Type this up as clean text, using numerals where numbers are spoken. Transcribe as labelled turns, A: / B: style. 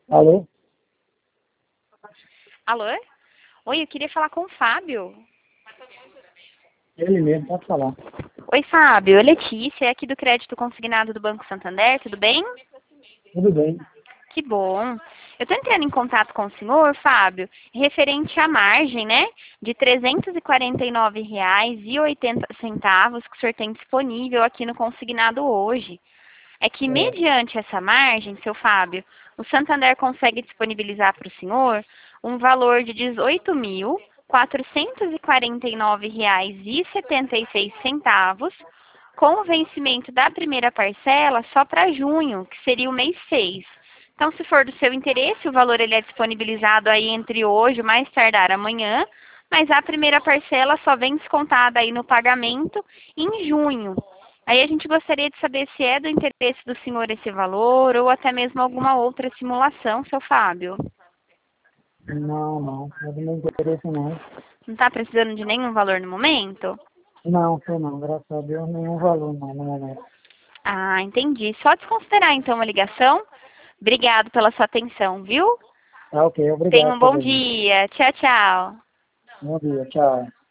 A: Alô?
B: Alô? Oi, eu queria falar com o Fábio.
A: Ele mesmo, pode falar.
B: Oi, Fábio. É Letícia, é aqui do Crédito Consignado do Banco Santander, tudo bem?
A: Tudo bem.
B: Que bom. Eu estou entrando em contato com o senhor, Fábio, referente à margem, né, de R$ 349,80 que o senhor tem disponível aqui no consignado hoje. É que,
A: É,
B: mediante essa margem, seu Fábio, o Santander consegue disponibilizar para o senhor um valor de R$ 18.449,76, com o vencimento da primeira parcela só para junho, que seria o mês 6. Então, se for do seu interesse, o valor ele é disponibilizado aí entre hoje, o mais tardar amanhã, mas a primeira parcela só vem descontada aí no pagamento em junho. Aí a gente gostaria de saber se é do interesse do senhor esse valor ou até mesmo alguma outra simulação, seu Fábio.
A: não é do meu interesse não.
B: Não está precisando de nenhum valor no momento?
A: Não, foi não, graças a Deus, nenhum valor não no momento.
B: Ah, entendi. Só desconsiderar então a ligação. Obrigado pela sua atenção, viu?
A: Tá ok,
B: Tenha
A: obrigado
B: um bom
A: também.
B: dia. Tchau, tchau.
A: Bom dia, tchau.